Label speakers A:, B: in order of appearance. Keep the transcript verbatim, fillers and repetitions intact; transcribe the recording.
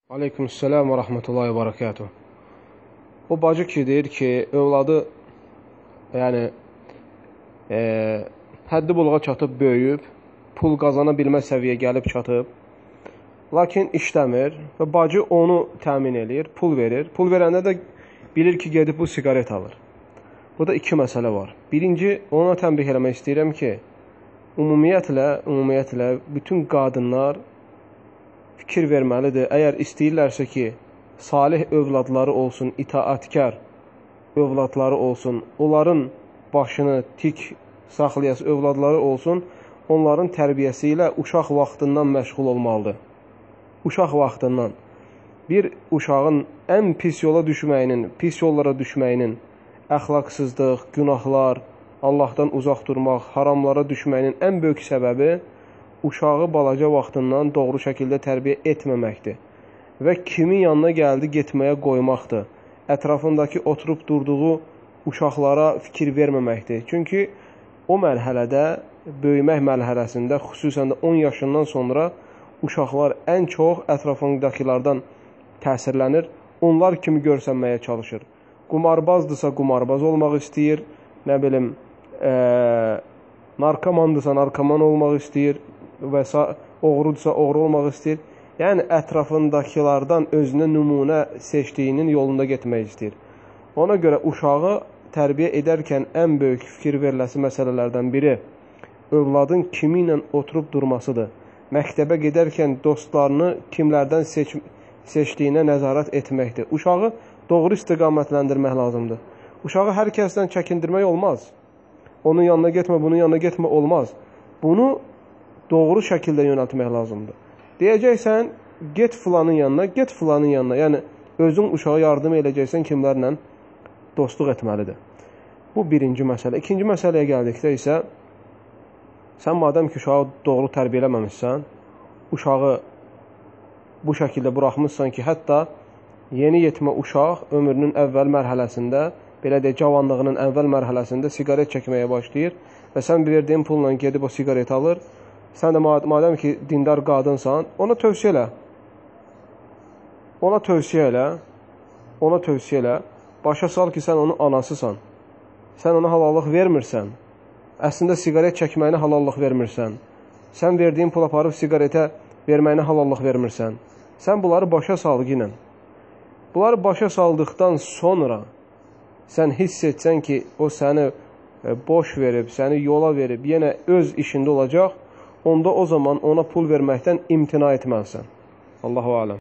A: Aleykümselam və rəhmətullahi və barakatuh. O bacı ki, deyir ki, övladı yəni e, həddi buluğa çatıb, böyüyüb, pul qazana bilmə səviyyə gəlib çatıb, lakin işləmir və bacı onu təmin edir, pul verir. Pul verəndə də bilir ki, gedib bu siqaret alır. Burada iki məsələ var. Birinci, ona tənbih eləmək istəyirəm ki, ümumiyyətlə, ümumiyyətlə bütün qadınlar fikir verməlidir. Əgər istəyirlərsə ki, salih övladları olsun, itaatkar övladları olsun, onların başını tik saxlayası övladları olsun, onların tərbiyəsi ilə uşaq vaxtından məşğul olmalıdır. Uşaq vaxtından. Bir uşağın ən pis yola düşməyinin, pis yollara düşməyinin, əxlaqsızlıq, günahlar, Allahdan uzaq durmaq, haramlara düşməyinin ən böyük səbəbi uşağı balaca vaxtından doğru şəkildə tərbiyə etməməkdir və kimin yanına gəldi getməyə qoymaqdır. Ətrafındakı oturub durduğu uşaqlara fikir verməməkdir. Çünki o mərhələdə, böyümək mərhələsində, xüsusən də on yaşından sonra uşaqlar ən çox ətrafındakilərdən təsirlənir, onlar kimi görsənməyə çalışır. Qumarbazdısa qumarbaz olmaq istəyir, nə bilim, e, narkomandırsa narkoman olmaq istəyir, və oğrudursa oğru olmaq istəyir. Yəni, ətrafındakilardan özünə nümunə seçdiyinin yolunda getmək istəyir. Ona görə uşağı tərbiyə edərkən ən böyük fikir veriləsi məsələlərdən biri övladın kimi ilə oturub durmasıdır. Məktəbə gedərkən dostlarını kimlərdən seç seçdiyinə nəzarət etməkdir. Uşağı doğru istiqamətləndirmək lazımdır. Uşağı hər kəsdən çəkindirmək olmaz. Onun yanına getmə, bunun yanına getmə olmaz. Bunu doğru şəkildə yönəltmək lazımdır. Deyəcəksən, get filanın yanına, get filanın yanına. Yəni, özün uşağa yardım edəcəksən kimlərlə dostluq etməlidir. Bu birinci məsələ. İkinci məsələyə gəldikdə isə, sən madəm ki, uşağı doğru tərbiyə eləməmişsən, uşağı bu şəkildə buraxmışsan ki, hətta yeni yetmə uşaq ömrünün əvvəl mərhələsində, belə deyək, cavanlığının əvvəl mərhələsində siqaret çəkməyə başlayır və sən verdiyin pulla gedib o siqaret alır. Sən də madəm ki, dindar qadınsan, ona tövsiyə elə. Ona tövsiyə elə. Ona tövsiyə elə. Başa sal ki, sən onun anasısan. Sən ona halallıq vermirsən. Əslində, siqaret çəkməyinə halallıq vermirsən. Sən verdiyin pul aparıb siqaretə verməyinə halallıq vermirsən. Sən bunları başa sal yinən. Bunları başa saldıqdan sonra sən hiss etsən ki, o səni boş verib, səni yola verib, yenə öz işində olacaq, onda o zaman ona pul verməkdən imtina etməlisən. Allahu aləm.